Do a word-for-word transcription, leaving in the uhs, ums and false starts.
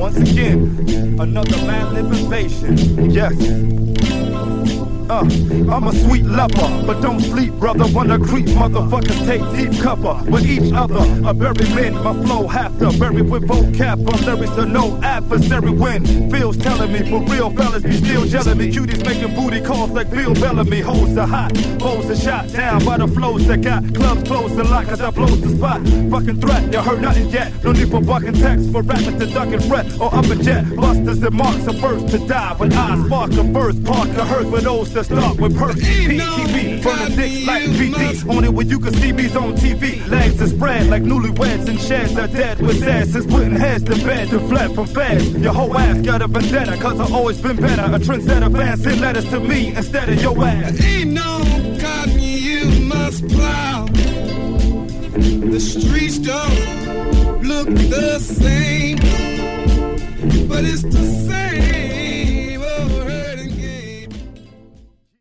Once again, another Mad Lib invasion. Yes. Uh, I'm a sweet lover, but don't sleep, brother. Wanna creep, motherfuckers take deep cover with each other. I bury men, my flow have to bury with vocab. But there is a no adversary win. Feels telling me for real, fellas be still jelling me. Cuties making booty calls like Bill Bellamy. Hoes are hot, foes are shot down by the flows that got clubs closed a lot, cause I blows the spot. Fucking threat, you heard nothing yet. No need for bucking text for rappers to duck and fret or up and jet. Busters and marks are first to die, but I spark a first park a hearse for those that start with purse. P T V, burning dicks like B D. Only when you can see me's on T V. Legs are spread like newlyweds and sheds are dead with asses putting heads to bed to fled from feds. Your whole ass got a vendetta, cause I always been better. A trendsetter, fans send letters to me instead of your ass. Ain't no cotton you must plow. The streets don't look the same, but it's the same.